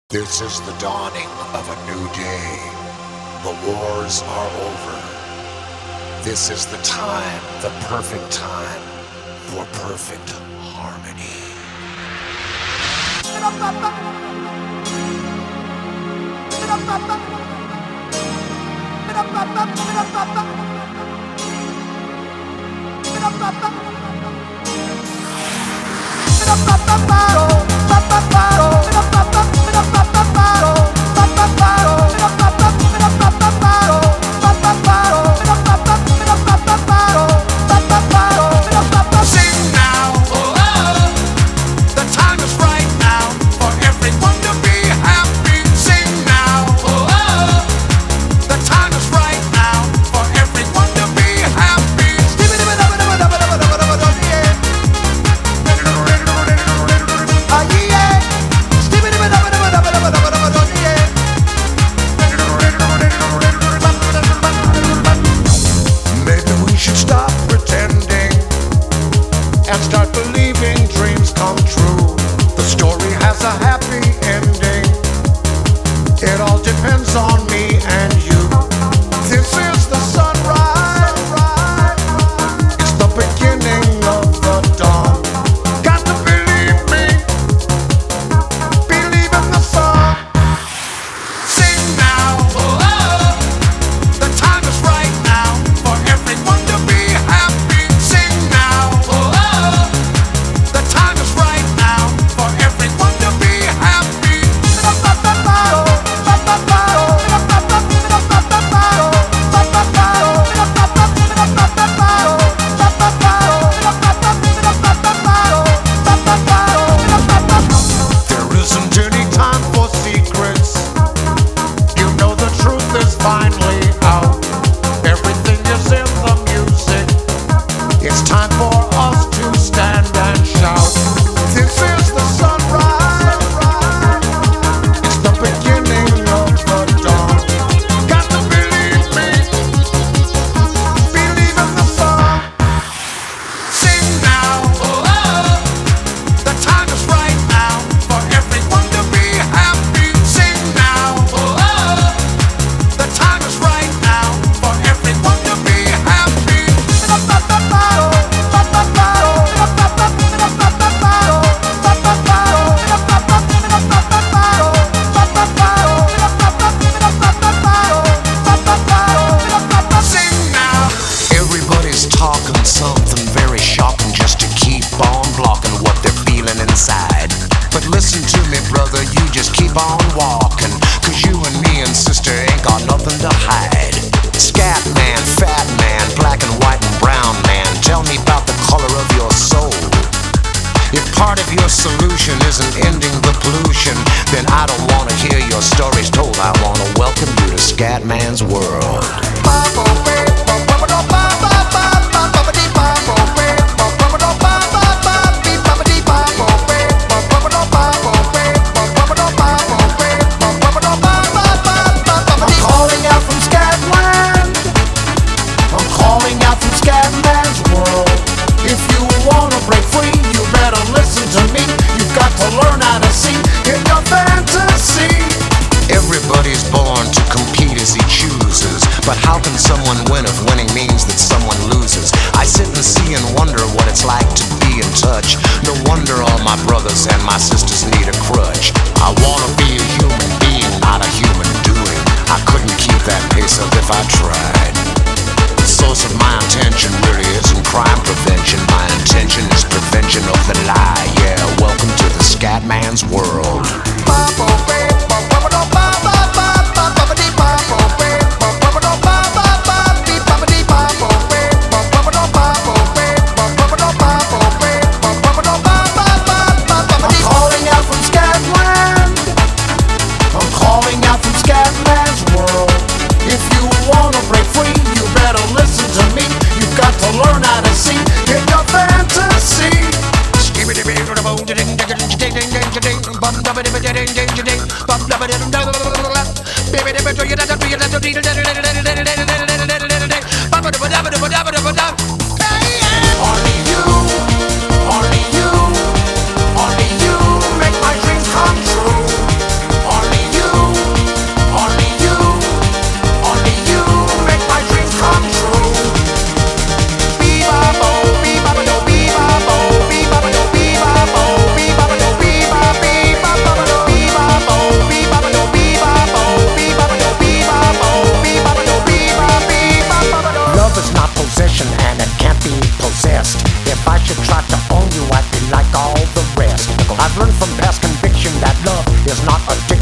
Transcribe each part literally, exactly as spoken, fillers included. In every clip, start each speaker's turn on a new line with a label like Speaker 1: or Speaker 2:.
Speaker 1: This is the dawning of a new day. The wars are over. This is the time, the perfect time, for perfect harmony.
Speaker 2: Sing now, oh, oh. The time is right now for everyone to be happy. Sing now, oh, oh. The time is right now for everyone to be happy. Ah, yeah. Maybe we should stop pretending and start believing dreams come true. The story has a happy ending. It all depends on me and you. This is the sunrise. It's the beginning of the dawn. Got to believe me. Believe in the song. Sing now. Oh, oh. The time is right now for everyone to be happy. Sing now. Oh, oh. The time is right now for everyone to be happy. There isn't any time for secrets. You know the truth is finally out. Everything is in the music. It's time for us to stand and shout. This is the sunrise. It's the beginning of the dawn. Got to believe me. Believe in the song. Sing now. Oh, oh. The time is right now for everyone to be happy. Sing now. Oh, oh. The time is right now for everyone to be happy. Sing now. Everybody's talking something very shocking just to keep on blocking what they're feeling inside. But listen to me, brother, you just keep on walking. Cause you and me and sister ain't got nothing to hide. Scat man, fat man, black and white and brown man, tell me about the color of your soul. If part of your solution isn't ending the pollution, then I don't wanna hear your stories told. I wanna welcome you to Scatman's world. I'm calling out from Scatland. I'm calling out from Scatman's world. If you wanna break free, you better listen to me. You've got to learn how to see in your fantasy. Everybody's born to compete as he chooses. But how can someone win if winning means that someone loses? I sit and see and wonder what it's like to be in touch. No wonder all my brothers and my sisters need a crutch. I wanna be a human being, not a human doing. I couldn't keep that pace up if I tried. The source of my intention really isn't crime prevention. My intention is prevention of the lie. Yeah, welcome to the Scatman's world. I'm calling out from Scatland. I'm calling out from Scatman's world. If you wanna break free, you better listen to me. You've got to learn how to see in your fantasy. Only you, only you, only you make my dreams come true. Only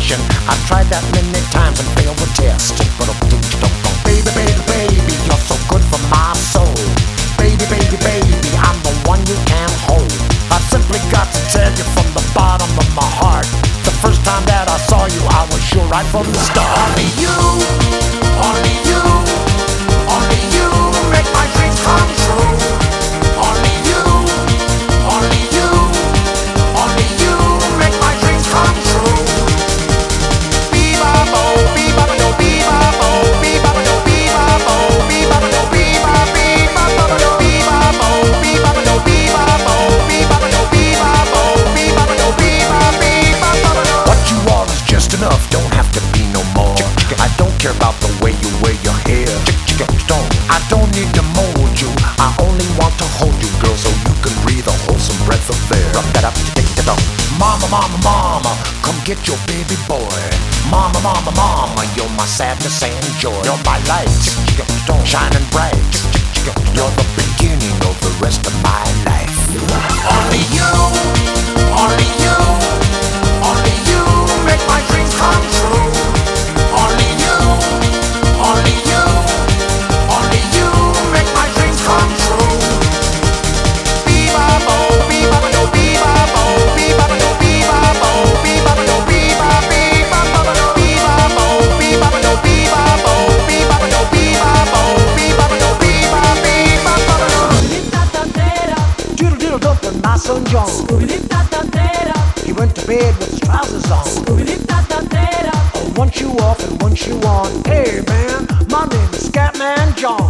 Speaker 2: passion. I've tried that many times and failed the test. But I'm baby, baby, baby, you're so good for my soul. Baby, baby, baby, I'm the one you can't hold. I've simply got to tell you from the bottom of my heart, the first time that I saw you, I was sure right from the start. Only you, only you, only you make my dreams come true. Only you, only you, only you make my dreams come true. Be-ba-bo, be-ba-ba-do, be-ba-bo, be-ba-ba-do, be-ba-bo, be-ba-ba-do, be-ba-be, be-ba-ba-do, be-ba-bo, be-ba-ba-do, be-ba-bo, be-ba-ba-do, be-ba-bo, be-ba-ba-do, be-ba-be, be-ba-ba-do. What you are is just enough, don't have to be no more. I don't care about the way you wear your hair. I don't need to mold you, I only want to hold you, girl, so you can breathe a wholesome breath of air. Mama, mama, mama, come get your baby boy. Mama, mama, mama, you're my sadness and joy. You're my light, shining bright. You're the beginning of the rest of my life. Only you, only you, only you make my dreams come true. Only you, only you, only you make my dreams come true. Be-ba-bo, be-ba-ba-do, be-ba-bo, be-ba-ba-do, be-ba-bo, be-ba-ba-do, be-ba-be, be-ba-ba-do, be-ba-bo, be-ba-ba-do, be-ba-bo, be-ba-ba-do, be-ba-bo, be-ba-ba-do, be-ba-be, be-ba-ba-do. Doodle doodle dump and my son John. He went to bed with his trousers on. Oh, once you off and once you on. Hey man, my name is Scatman John.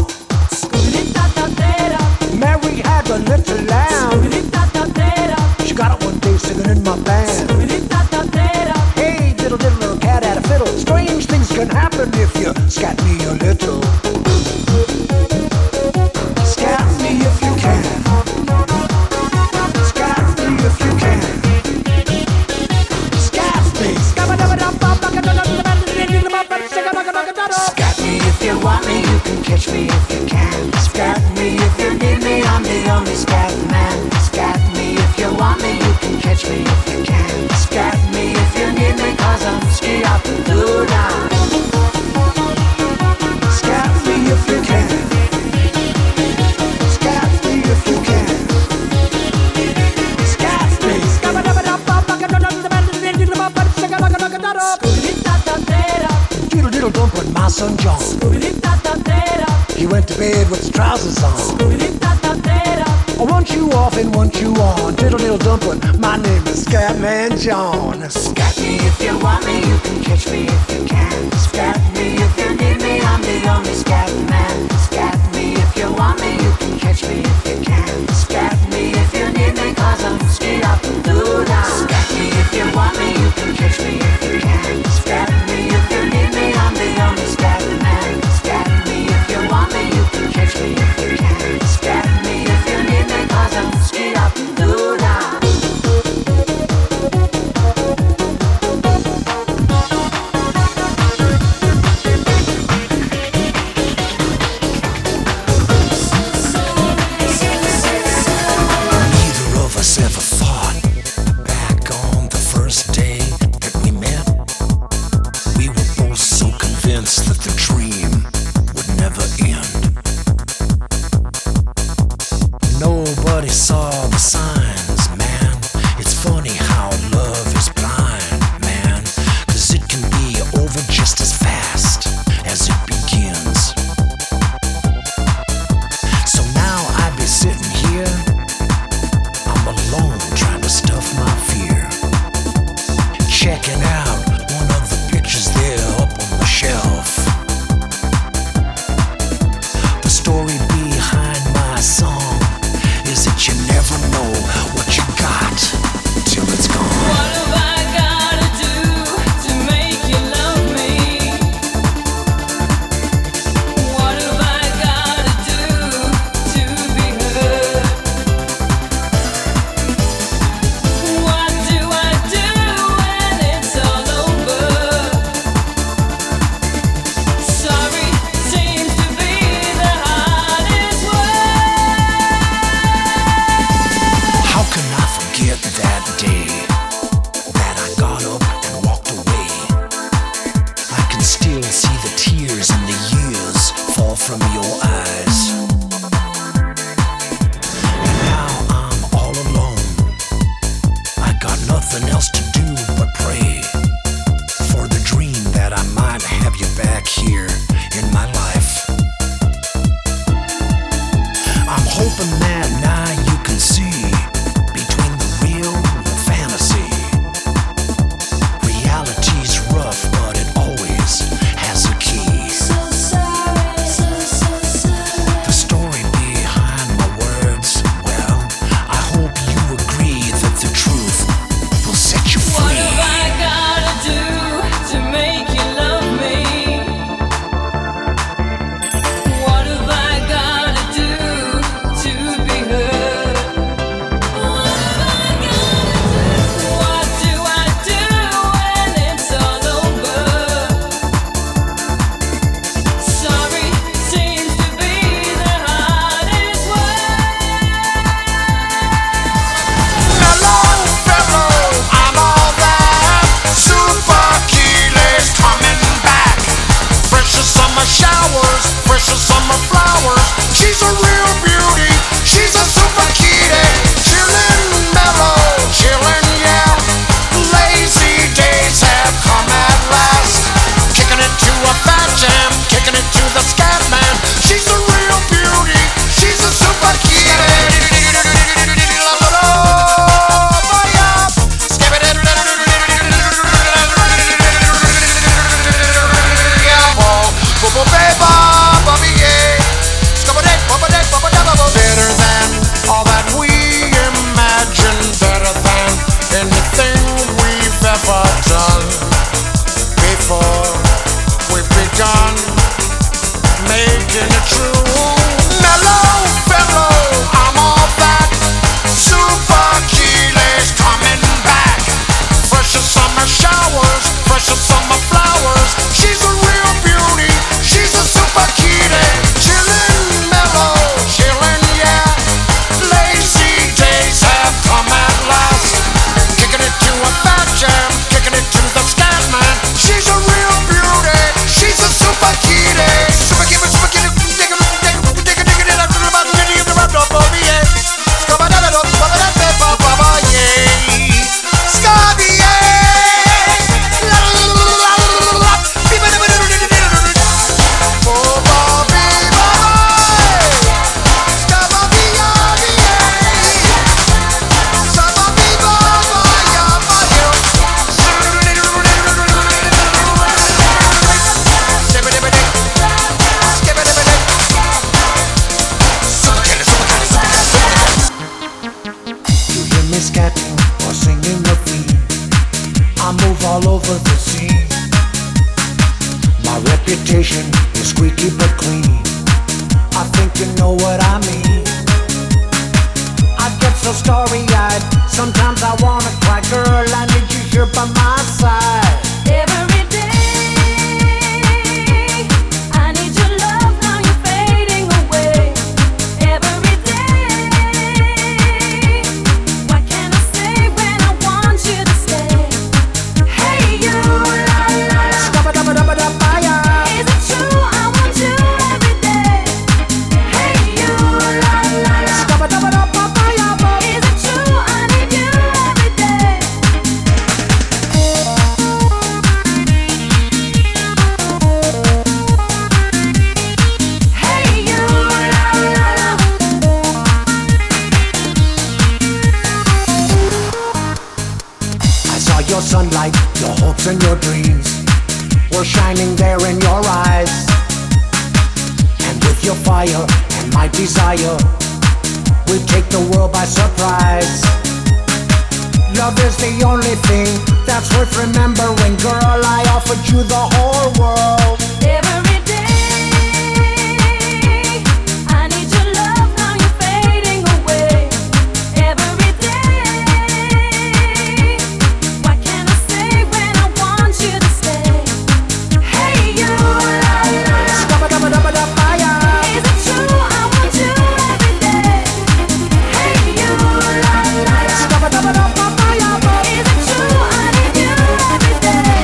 Speaker 2: Mary had a little lamb. She got it one day singing in my band. Hey, diddle diddle little cat had a fiddle. Strange things can happen if you scat me a little. Scat me if you can. Scat me if you can. Scat me. Scat me if you want me, you can catch me if you can. Scat me if you need me, I'm the only scat man. Scat me if you want me, you can catch me if you can. Scat me if you need me, cause I'm ski up and do now. Scat me if you can. Scat me if you can. Scat me. Doodle diddle dump with my son John. He went to bed with his trousers on. I want you off and want you on. Diddle diddle dumpling, my name is Scatman John. Scat me if you want me, you can catch me if you can. Scat me if you need me, I'm the only scat man. Scat me if you want me, you can catch me if you can. Scat me if you need me, cause I'm ski up and do now. Scat me if you want me, you can catch me if you can. Scat me if you need me, I'm the only scat man. Scat me if you want me, you can catch me if you can. Scat me if you need me, cause I'm ski up and do now.
Speaker 1: Neither of us ever thought back on the first day
Speaker 2: seen. My reputation is squeaky but clean. I think you know what I mean. I get so starry-eyed, sometimes I wanna cry. Girl, I need you here by my side.
Speaker 3: Every day, I need your love, now you're fading away. Every day, what can I say when I want you to stay? Hey you, la la la,
Speaker 2: Scabba-dabba-dabba-dabba-ya.
Speaker 3: is it true I want you every day? Hey you, la la la,
Speaker 2: Scabba-dabba-dabba-ya.
Speaker 3: is it true I need you every day? Hey you, la la la.
Speaker 2: I saw your sunlight, your hopes and your dreams were shining there in your eyes. And with your fire and my desire, we take the world by surprise. Love is the only thing that's worth remembering. Girl, I offered you the whole world.
Speaker 3: Every day, I need your love, now you're fading away. Every day, what can I say when I want you to stay? Hey you, la la la,
Speaker 2: Scabba-dabba-dabba-dabba-ya.
Speaker 3: is it true I want you every day? Hey you, la la la,
Speaker 2: Scabba-dabba-dabba-ya.
Speaker 3: is it true I need you every day?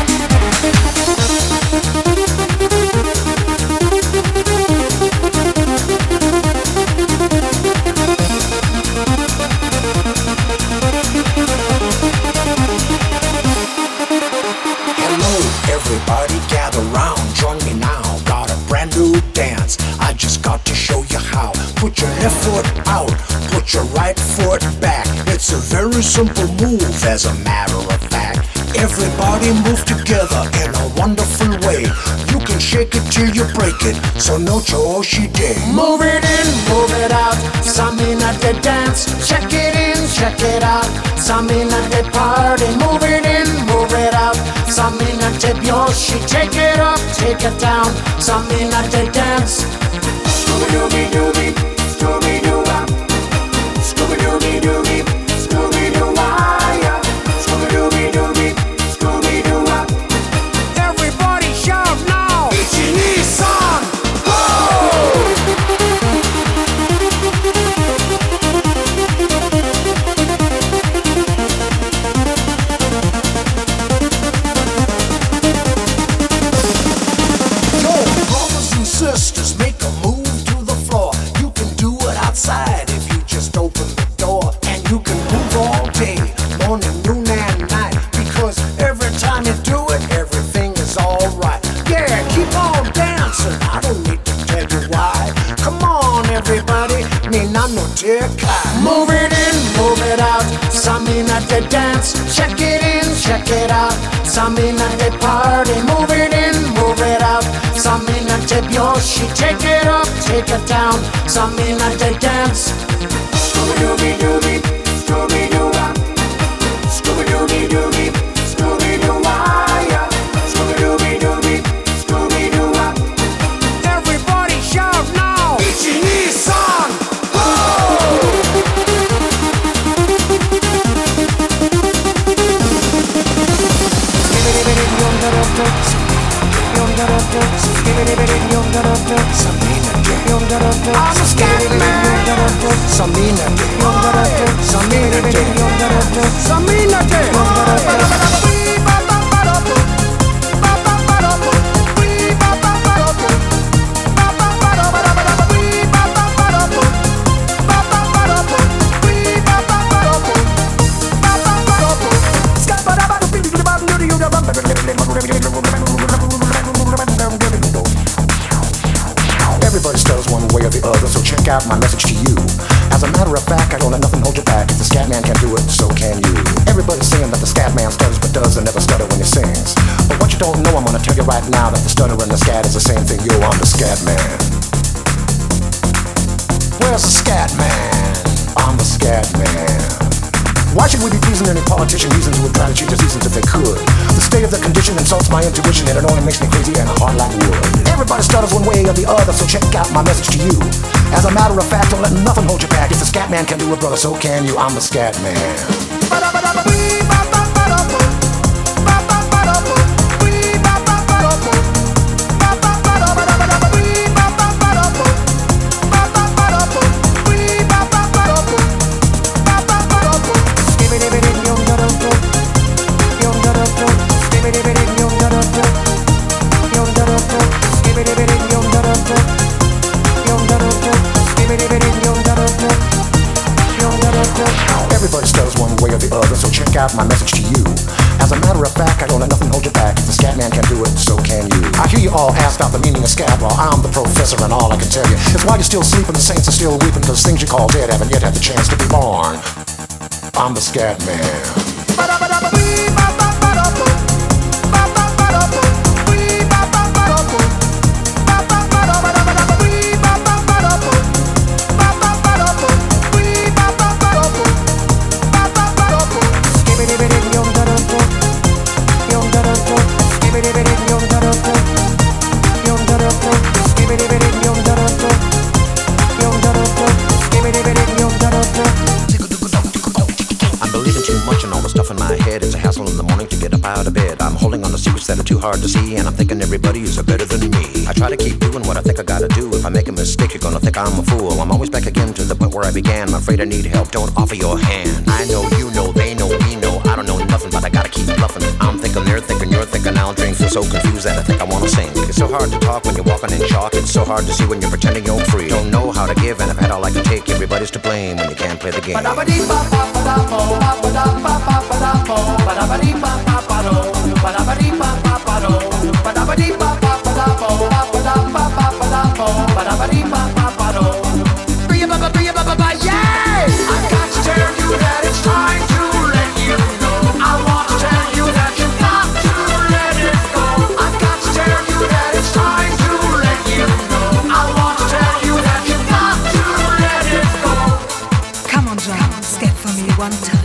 Speaker 2: Hello, everybody, gather round, join me now. Got a brand new dance, I just got to show you how. Put your left foot out, put your right foot back. It's a very simple move, as a matter of fact. Everybody move together in a wonderful way. You can shake it till you break it, so no day. Move it in, move it out, Samina the dance. Check it in, check it out, Samina the party. Move it in, move it out, Samina the Byoshi. Take it up, take it down, Samina the dance. Scooby-Dooby-Dooby, Scooby-Doo-wop, Scooby-Dooby-Dooby, Scooby-Doo-wah-ya, Scooby-Dooby-Dooby, Scooby-Doo-wop. Everybody shout now! Ichi-ni-san! Go! Yo, brothers and sisters, make a move to the floor. You can do it outside if you just open the door. And you can move all day, morning, noon, and night. Because every time you do it, everything is alright. Yeah, keep on dancing, I don't need to tell you why. Come on, everybody, Nina no tekai. Move it in, move it out, Samina the dance. Check it in, check it out, Samina the party. Move it in, move it out, Samina the Byoshi. Take it up, take it down, Samina the dance. Scooby-Dooby-Dooby, Scooby-Doo-wop, Scooby-Dooby-Dooby, Scooby-Doo-wah-ya, Scooby-Dooby-Dooby, Scooby-Doo-wop. Everybody shout now! Ichi-ni-san! Go! I'm a scat man. Samina day. Samina day. Samina day. Everybody stutters one way or the other, so check out my message to you. As a matter of fact, I don't let nothing hold you back. If the scat man can do it, so can you. Everybody's saying that the scat man stutters but does and never stutter when he sings. But what you don't know, I'm gonna tell you right now that the stutter and the scat is the same thing. Yo, I'm the scat man. Where's the scat man? I'm the scat man. Why should we be pleasing any politician reasons who would try to cheat the seasons if they could? The state of the condition insults my intuition and it only makes me crazy and hard like wood. Everybody stutters one way or the other, so check out my message to you. As a matter of fact, don't let nothing hold you back. If the scat man can do it, brother, so can you. I'm the scat man. Everybody stutters one way or the other, so check out my message to you. As a matter of fact, I don't let nothing hold you back. If the scat man can do it, so can you. I hear you all ask about the meaning of scat law. I'm the professor and all I can tell you is why you're still sleeping, the saints are still weeping, those things you call dead haven't yet had the chance to be born. I'm the scat man. Out of bed, I'm holding on to secrets that are too hard to see, and I'm thinking everybody is better than me. I try to keep doing what I think I gotta do. If I make a mistake, you're gonna think I'm a fool. I'm always back again to the point where I began. I'm afraid I need help, don't offer your hand. I know, you know, they know, we know. I don't know nothing, but I gotta keep bluffing. I'm thinking, they're thinking, you're thinking, I'll drink. Feel so confused that I think I wanna sing. It's so hard to talk when you're walking in chalk. It's so hard to see when you're pretending you're free. Don't know how to give, and I've had all I can take. Everybody's to blame when you can't play the game. I've got to tell you that it's time to let you know. I want to tell you that you've got to let it go. I've got to tell you that it's time to let you know. I want to tell you that you've got to let it go.
Speaker 3: Come on, John, step for me one time.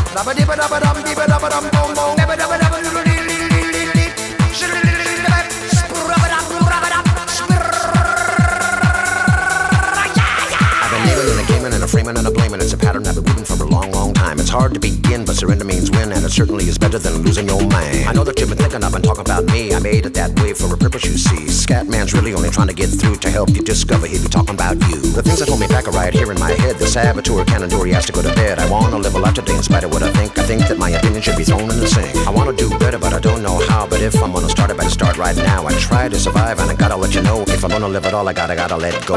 Speaker 4: And a blaming, it's a pattern I've been weaving for a long, long time. It's hard to begin, but surrender means win, and it certainly is better than losing your mind. I know that you've been thinking I've been talking about me. I made it that way for a purpose, you see. Scatman's really only trying to get through to help you discover he'd be talking about you. The things that hold me back are right here in my head. The saboteur cannon door, he has to go to bed. I wanna live a life today in spite of what I think. I think that my opinion should be thrown in the sink. I wanna do better, but I don't know how. But if I'm gonna start, I better start right now. I try to survive, and I gotta let you know. If I'm gonna live it all, I gotta, gotta let go.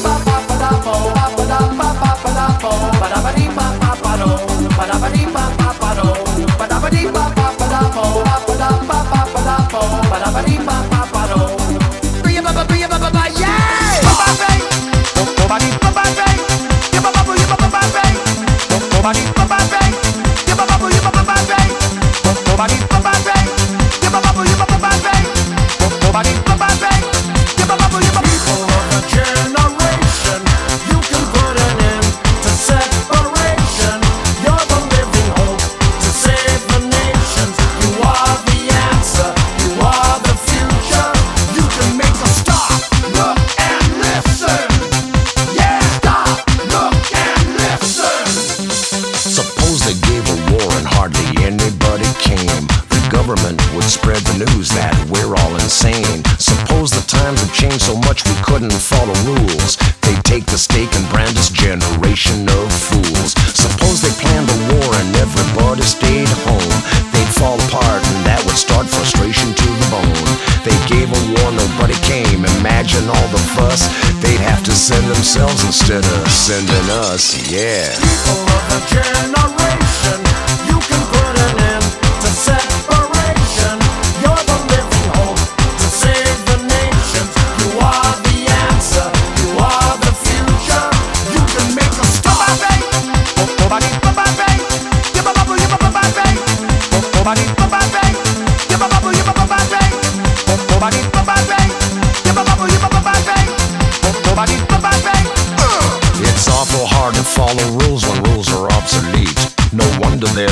Speaker 4: Follow rules. They take the stake and brand this generation of fools. Suppose they planned a war and everybody stayed home. They'd fall apart and that would start frustration to the bone. They gave a war, nobody came. Imagine all the fuss. They'd have to send themselves instead of sending us, yeah.
Speaker 2: People of the generation, you can put an end to separation. You're the living hope to save the nations. You are the answer, you are the future. You can make a start.
Speaker 4: It's awful hard to follow rules when rules are obsolete. No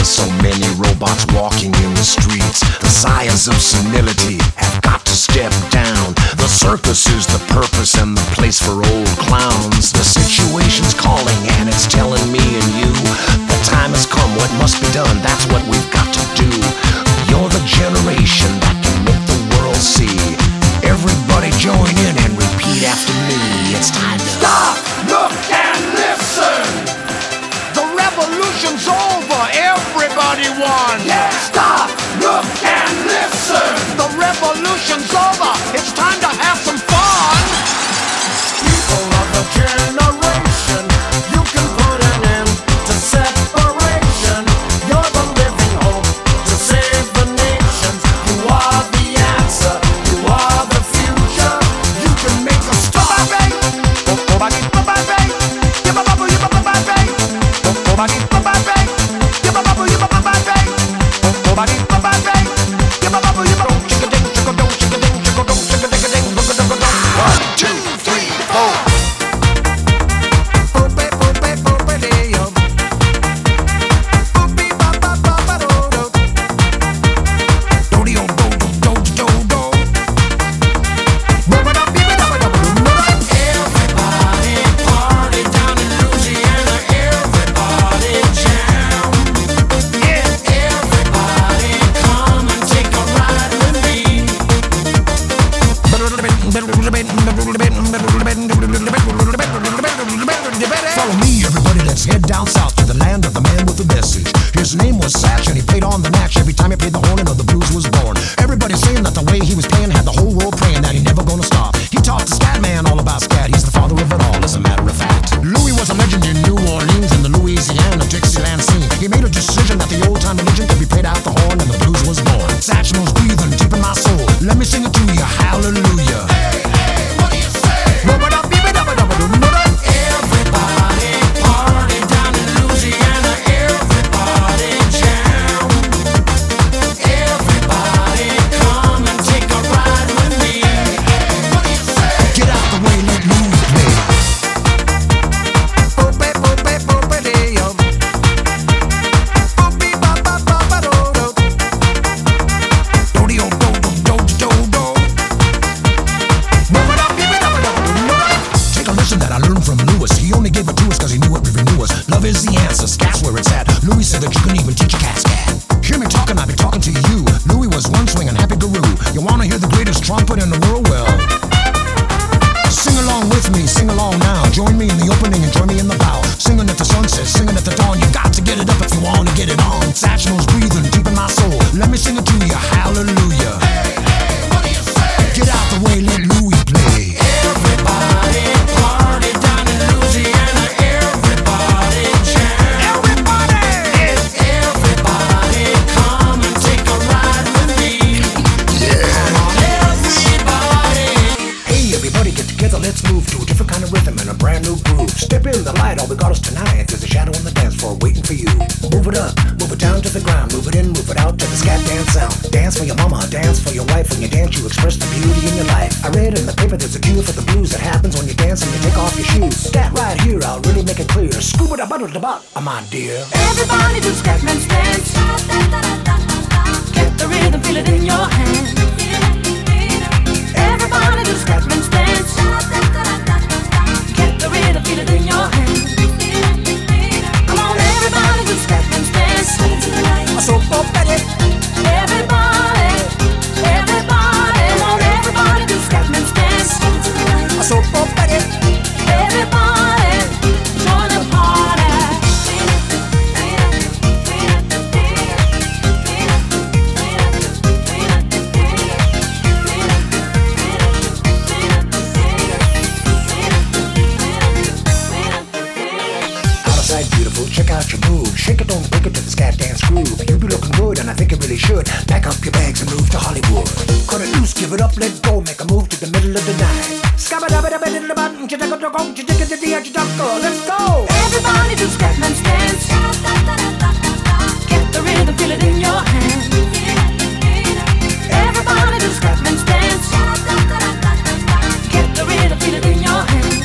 Speaker 1: So many robots walking in the streets. The sires of senility have got to step down. The circus is the purpose and the place for old clowns. The situation's calling and it's telling me and you, the time has come, what must be done, that's what we've got to do. You're the generation that can make the world see. Everybody join in and repeat after me. It's time to
Speaker 2: Stop, look, and listen. The revolution's over. Everybody won. Yeah. Stop, look, and listen. The revolution's over. It's time to have some fun. People of the generation, you can put an end to separation. You're the living hope to save the nations. You are the answer. You are the future. You can make a start.
Speaker 4: Follow me, everybody, let's head down south to the land of the man with the message. His name was Satch and he played on the natch every time he played the horn and the blues was born. Everybody saying that the way he was playing had the whole world praying that he never gonna stop. He taught the scat man all about scat, he's the father of it all, as a matter of fact. Louis was a legend in New Orleans and the Louisiana Dixieland scene. He made a decision that the old time religion could be played out the horn and the blues was born. Satch knows breathing deep in my soul, let me sing it to you, hallelujah.
Speaker 2: Hey, hey, what do you say? Everybody party down in Louisiana. Everybody jam. Everybody come and take a ride with me. Hey, what do you say?
Speaker 4: Get out the way, let Louis play. Take a lesson that I learned from Lewis. He only gave it to us cause he knew it would renew us. Love is the answer, scat's where it's at. Louis said that you can even teach a cat scat. Hear me talking, I've been talking to you. Louis was one swinging happy guru. You wanna hear the greatest trumpet in the world? Well, sing along with me, sing along now. Join me in the opening and join me in the bow. Singing at the sunset, singing at the dawn. You got to get it up if you wanna get it on. Satch knows breathing deep in my soul. Let me sing it to you, hallelujah.
Speaker 2: Hey, hey, what do you say?
Speaker 4: Get out the way, let Louis play.
Speaker 2: Everybody party down in Louisiana. Everybody jam. Everybody. Everybody come and take a ride with me. Come on, everybody.
Speaker 4: Hey everybody, get together, let's move to a different kind of rhythm and a brand new groove. Step in the light, all we got is tonight. There's a shadow on the dance floor waiting for you. Move it up, move it down to the ground. Move it in, move it out to the scat dance sound. Dance for your mama, dance for your wife. When you dance, you express the beauty in your life. I read in the paper there's a cure for the blues that happens when you dance and you take off your shoes. Scat right here, I'll really make it clear. Scuba da butter da bot, my dear.
Speaker 3: Everybody do Scatman's dance. Get the rhythm, feel it in your hand. Everybody do Scatman's dance. Get the rhythm, feel it in your hand. Come on, everybody do Scatman's dance.
Speaker 2: So Betty.
Speaker 3: Everybody, everybody, come on, everybody do Scatman's dance.
Speaker 2: So Betty.
Speaker 3: Everybody, join the party.
Speaker 4: Out of sight, beautiful, check out your move. Shake it, don't break it to the scat dance groove. You be looking good and I think it really should. Pack up your bags and move to Hollywood. Cut it loose, give it up, let go. Make a move to the middle of the night. Let's go!
Speaker 3: Everybody do Scatman's dance. Get the rhythm, feel it in your hand. Everybody do Scatman's dance. Get the rhythm, feel it in your hand.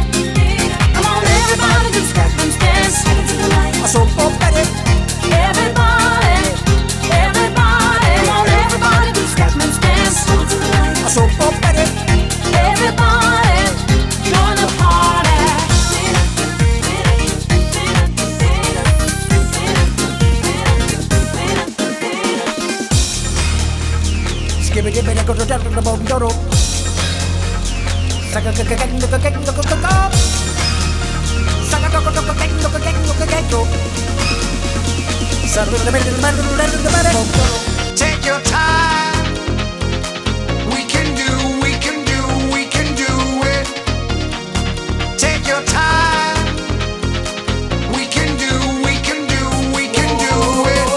Speaker 3: Come on, everybody do Scatman's dance.
Speaker 2: So Betty.
Speaker 3: Everybody.
Speaker 2: Take your time. We can do, we can do, we can do it. Take your time. We can do, we can do, we can do it.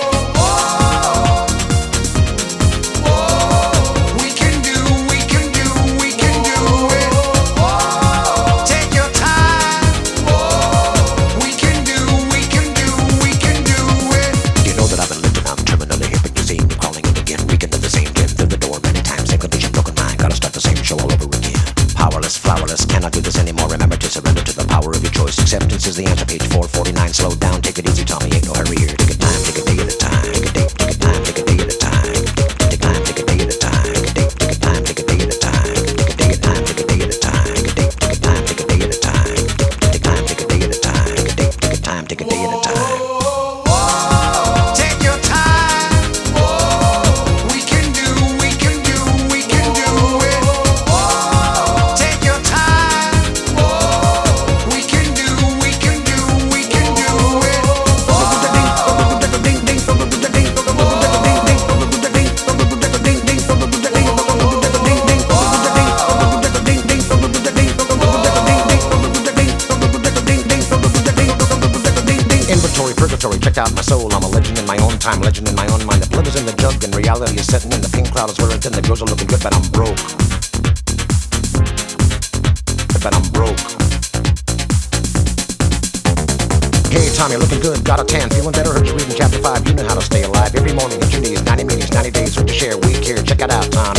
Speaker 2: We can do, we can do, we can do it. Take your time. We can do, we can do, we can do it.
Speaker 4: You know that I've been living, I'm terminally hip and you see me crawling in again. Weekend at the same gym, through the door many times. Same condition, broken mind, gotta start the same show all over again. Powerless, flowerless, cannot do this anymore. Remember to surrender to the power of your choice. Acceptance is the answer, page four forty-nine. Slow down, take it easy, Tommy, ain't no hurry here. Take a time, take a day at a time. Take a day, take a time, take a day at a time. Take a time, take a day at a time. Take a day, take a time, take a day at a time. Take a day at a time, take a day at a time. Take a day, take a time, take a day at a time. Take a time, take a day at a time. Take a day, take a time, take a day at a time.
Speaker 2: Take your time. We can do, we can do, we can do it. Take your time. We can do, we can do, we can do it.
Speaker 4: Inventory, purgatory, check out my soul. I'm a legend in my own time, legend in my own mind. The blood is in the jug and reality is setting in. The pink cloud is wearing thin. The girls are looking good, but I'm broke. But I'm broke. Hey Tommy, looking good, got a tan, feeling better. Heard you reading chapter five. You know how to stay alive. Every morning at your knees, ninety meetings, ninety days, hurt to share. We care. Check it out, Tom.